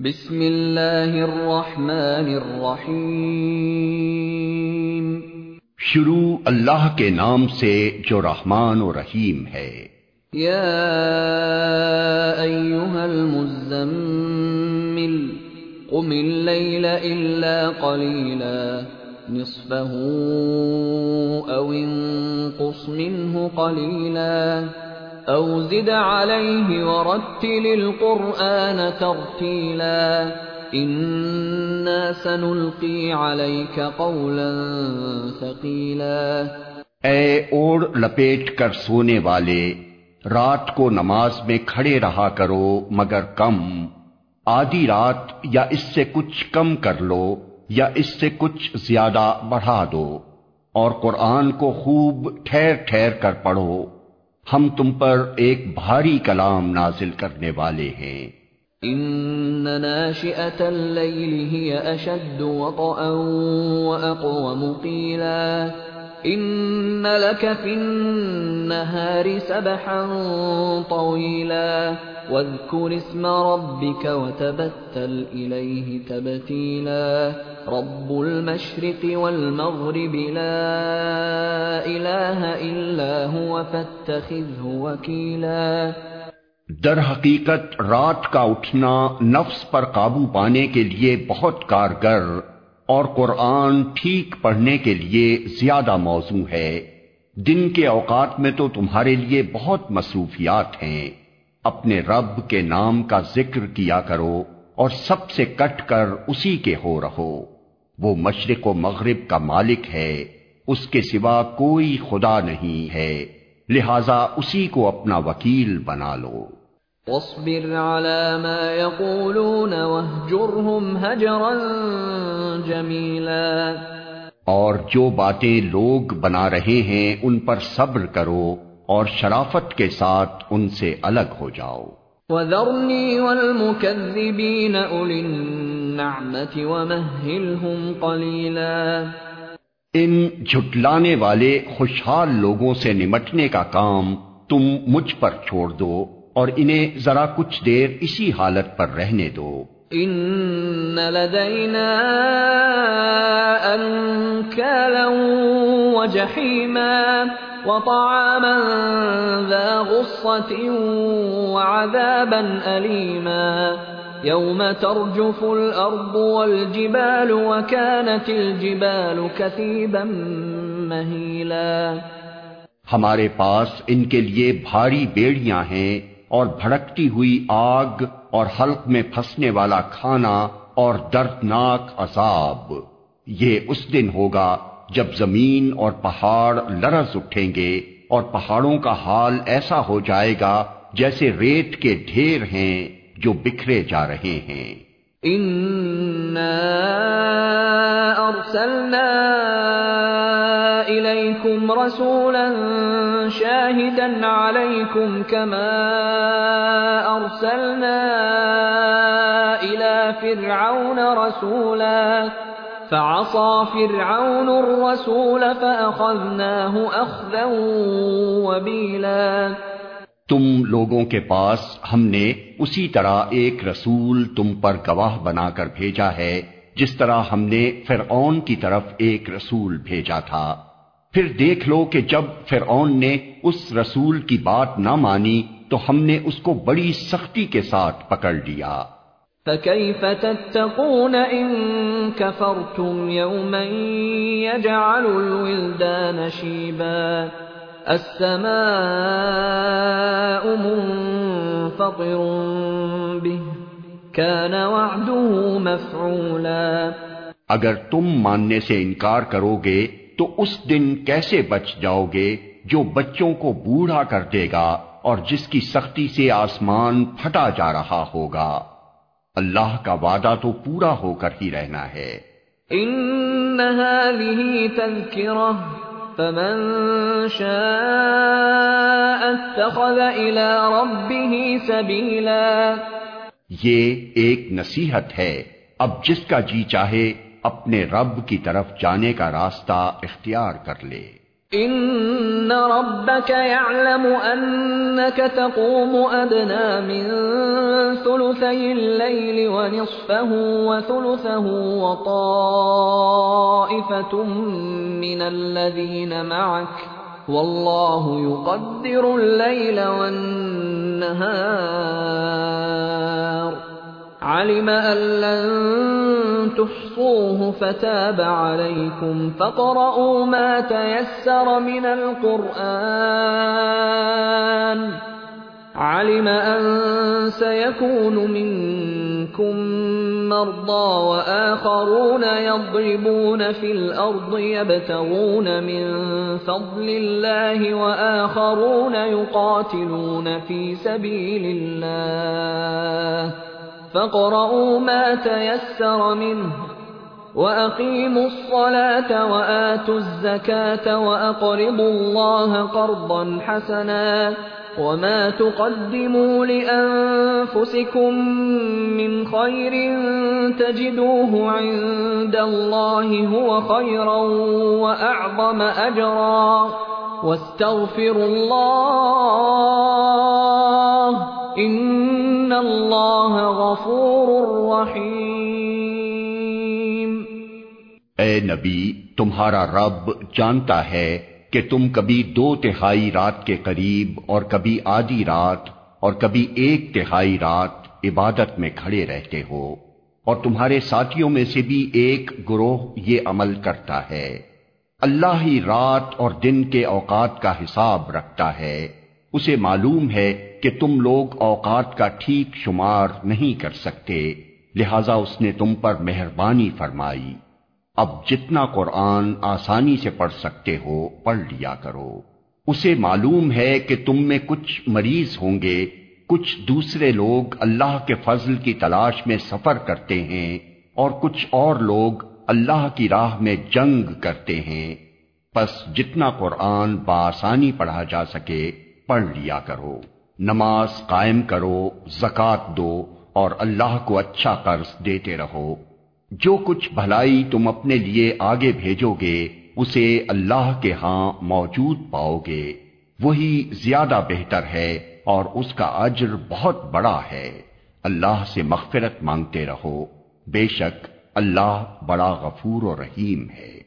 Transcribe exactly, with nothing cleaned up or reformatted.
بسم اللہ الرحمن الرحیم۔ شروع اللہ کے نام سے جو رحمان و رحیم ہے۔ یا ایھا المزمل قم اللیل الا قلیلا نصفه او انقص منه قلیلا او زد علیہ ورتل القرآن ترتیلا انا سنلقی علیک قولا ثقیلا۔ اے اوڑ لپیٹ کر سونے والے، رات کو نماز میں کھڑے رہا کرو مگر کم، آدھی رات یا اس سے کچھ کم کر لو یا اس سے کچھ زیادہ بڑھا دو، اور قرآن کو خوب ٹھہر ٹھہر کر پڑھو، ہم تم پر ایک بھاری کلام نازل کرنے والے ہیں۔ ان ناشئة اللیل ہی اشد وطئا واقوم قیلا ان لک فی النہار سبحا طویلا واذکر اسم ربک وتبتل الیہ تبتیلا رب المشرق والمغرب لا الہ الا هو فاتخذہ وکیلا۔ در حقیقت رات کا اٹھنا نفس پر قابو پانے کے لیے بہت کارگر اور قرآن ٹھیک پڑھنے کے لیے زیادہ موزوں ہے۔ دن کے اوقات میں تو تمہارے لیے بہت مصروفیات ہیں، اپنے رب کے نام کا ذکر کیا کرو اور سب سے کٹ کر اسی کے ہو رہو۔ وہ مشرق و مغرب کا مالک ہے، اس کے سوا کوئی خدا نہیں ہے، لہذا اسی کو اپنا وکیل بنا لو۔ واصبر على ما يقولون واهجرهم هجرا جميلا۔ اور جو باتیں لوگ بنا رہے ہیں ان پر صبر کرو اور شرافت کے ساتھ ان سے الگ ہو جاؤ۔ وذرني والمكذبين أولي النعمة ومهلهم قليلا۔ ان جھٹلانے والے خوشحال لوگوں سے نمٹنے کا کام تم مجھ پر چھوڑ دو اور انہیں ذرا کچھ دیر اسی حالت پر رہنے دو۔ ان لدینا انکالا وجحیما وطعاما ذا غصة وعذابا ألیما یوم ترجف الارض والجبال وكانت الجبال کثیبا مہیلا۔ ہمارے پاس ان کے لیے بھاری بیڑیاں ہیں اور بھڑکتی ہوئی آگ اور حلق میں پھنسنے والا کھانا اور دردناک عذاب۔ یہ اس دن ہوگا جب زمین اور پہاڑ لرز اٹھیں گے اور پہاڑوں کا حال ایسا ہو جائے گا جیسے ریت کے ڈھیر ہیں جو بکھرے جا رہے ہیں۔ اِنَّا ارسلنا الیکم رسولا شاہدا علیکم کما ارسلنا الی فرعون رسولا فعصى فرعون الرسول فأخذناه أخذا وبيلا۔ تم لوگوں کے پاس ہم نے اسی طرح ایک رسول تم پر گواہ بنا کر بھیجا ہے جس طرح ہم نے فرعون کی طرف ایک رسول بھیجا تھا۔ پھر دیکھ لو کہ جب فرعون نے اس رسول کی بات نہ مانی تو ہم نے اس کو بڑی سختی کے ساتھ پکڑ لیا۔ فَكَيْفَ تَتَّقُونَ إِن كَفَرْتُمْ يَوْمًا يَجْعَلُ الْوِلْدَانَ شِيبًا السَّمَاءُ مُنفَطِرٌ بِهِ كَانَ وَعْدُهُ مَفْعُولًا۔ اگر تم ماننے سے انکار کرو گے تو اس دن کیسے بچ جاؤ گے جو بچوں کو بوڑھا کر دے گا اور جس کی سختی سے آسمان پھٹا جا رہا ہوگا۔ اللہ کا وعدہ تو پورا ہو کر ہی رہنا ہے۔ ان هذه تذکرہ فمن شاء اتخذ الى ربه سبیلا۔ یہ ایک نصیحت ہے، اب جس کا جی چاہے اپنے رب کی طرف جانے کا راستہ اختیار کر لے۔ إن ربك يعلم أنك تقوم أدنى من ثلثي الليل ونصفه وثلثه وطائفة من الذين معك والله يقدر الليل والنهار علم أن لن تحصوه فتاب عليكم فاقرؤوا ما تيسر من القرآن علم أن سيكون منكم مرضى وآخرون يضربون في الأرض يبتغون من فضل الله وآخرون يقاتلون في سبيل الله فاقرؤوا ما تيسر منه وأقيموا الصلاة وآتوا الزكاة وأقرضوا الله قرضا حسنا وما تقدموا لأنفسكم من خير تجدوه عند الله هو خيرا وأعظم أجرا واستغفروا الله ان اللہ غفور رحیم۔ اے نبی، تمہارا رب جانتا ہے کہ تم کبھی دو تہائی رات کے قریب اور کبھی آدھی رات اور کبھی ایک تہائی رات عبادت میں کھڑے رہتے ہو، اور تمہارے ساتھیوں میں سے بھی ایک گروہ یہ عمل کرتا ہے۔ اللہ ہی رات اور دن کے اوقات کا حساب رکھتا ہے، اسے معلوم ہے کہ تم لوگ اوقات کا ٹھیک شمار نہیں کر سکتے، لہذا اس نے تم پر مہربانی فرمائی۔ اب جتنا قرآن آسانی سے پڑھ سکتے ہو پڑھ لیا کرو۔ اسے معلوم ہے کہ تم میں کچھ مریض ہوں گے، کچھ دوسرے لوگ اللہ کے فضل کی تلاش میں سفر کرتے ہیں، اور کچھ اور لوگ اللہ کی راہ میں جنگ کرتے ہیں، پس جتنا قرآن بآسانی پڑھا جا سکے پڑھ لیا کرو۔ نماز قائم کرو، زکوٰۃ دو، اور اللہ کو اچھا قرض دیتے رہو۔ جو کچھ بھلائی تم اپنے لیے آگے بھیجو گے اسے اللہ کے ہاں موجود پاؤ گے، وہی زیادہ بہتر ہے اور اس کا اجر بہت بڑا ہے۔ اللہ سے مغفرت مانگتے رہو، بے شک اللہ بڑا غفور و رحیم ہے۔